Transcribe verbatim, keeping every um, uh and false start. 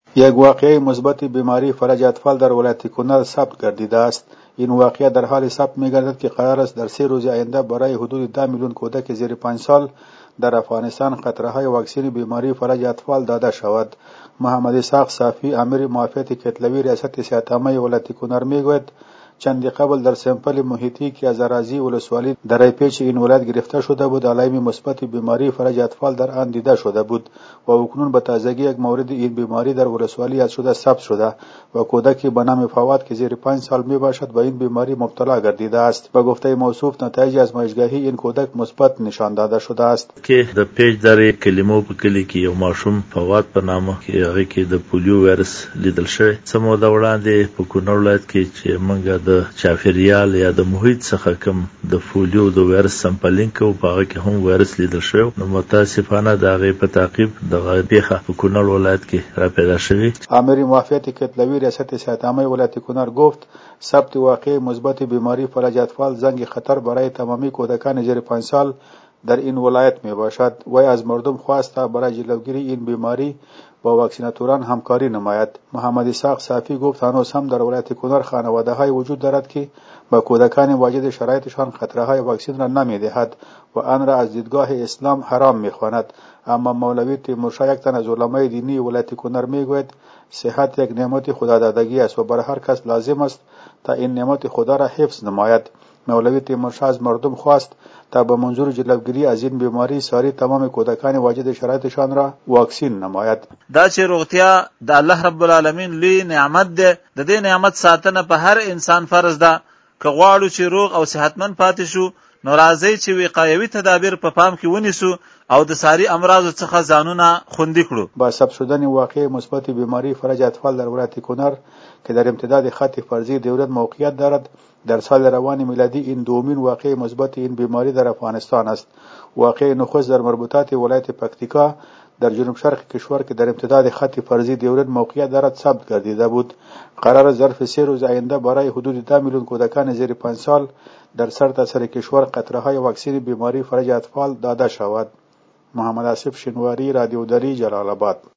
یک واقعه مثبت بیماری فلج اطفال در ولایت کنر ثبت گردیده است. این واقعه در حال ثبت می‌گردد که قرار است در سه روز آینده برای حدود ده میلیون کودک زیر پنج سال در افغانستان قطره‌های واکسن بیماری فلج اطفال داده شود. محمد اسحاق صافی، امیر معافیت کتلوی ریاست صحت عامه ولایت کنر میگوید چندی قبل در سمپل محیطی که از اراضی ولسوالی در پیچ این ولایت گرفته شده بود، علائم مثبت بیماری فلج اطفال در آن دیده شده بود و اکنون به تازگی یک مورد این بیماری در ولسوالی از شده ثبت شده و کودکی به نام فواد که زیر پنج سال می باشد به این بیماری مبتلا گردیده است. به گفته موصوف نتایج آزمایشگاهی این کودک مثبت نشان داده شده است. که د پیج در کلمو په کلی کې یو ماشوم فواد په نامه کې هغه کې د پولیو وایرس لیدل شوی. سمو د وړاندې په کونړ ولایت کې چې موږ د چاپیریال یا د محیط څخه کوم د پولیو د وایرس سمپلینګ کوو په هغه کې هم وایرس لیدل شوی. نو متاسفانه د هغې په تعقیب دغه پیښه په کونړ ولایت کې را پیدا شوی. امیر معافیت کتلوی ریاست صحت عامه ولایت کنر گفت ثبت واقع مثبت بیماری فلج اطفال زنگ خطر برای تمامی کودکان زیر پنج سال در این ولایت می باشد. وی از مردم خواست تا برای جلوگیری این بیماری با واکسیناتوران همکاری نماید. محمد اسحاق صافی گفت هنوز هم در ولایت کنر خانواده های وجود دارد که با کودکان واجد شرایطشان خطره های واکسین را نمی دهد و آن را از دیدگاه اسلام حرام می خواند. اما مولوی تیمورشاه یک تن از علمای دینی ولایت کنر می گوید صحت یک نعمت خدادادگی است و برای هر کس لازم است تا این نعمت خدا را حفظ نماید. مولوی تیمورشاه از مردم خواست تا به منظور جلوگیری از این بیماری ساری تمام کودکان واجد شرایطشان را واکسین نماید. دا چې روغتیا د الله رب العالمین لوی نعمت ده، د دې نعمت ساتنه په هر انسان فرض ده. که غواړو چې روغ او صحتمند پاتې شو نو راځئ چې وقایوي تدابیر په پام کې ونیسو او د ساری امراض څخه ځانونه خوندي کړو. با ثبت شدن واقع مثبت بیماری فلج اطفال در ولایت کنر که در امتداد خط فرضی دولت موقعیت دارد، در سال روان میلادی این دومین واقع مثبت این بیماری در افغانستان است. واقع نخست در مربوطات ولایت پکتیکا در جنوب شرق کشور که در امتداد خط فرضی دولت موقعیت دارد ثبت گردیده بود. قرار ظرف سه روز آینده برای حدود ده میلیون کودکان زیر پنج سال در سرتاسر کشور قطره‌های واکسن بیماری فلج اطفال داده شود. محمد آصف شنواری، رادیو دری، جلال آباد.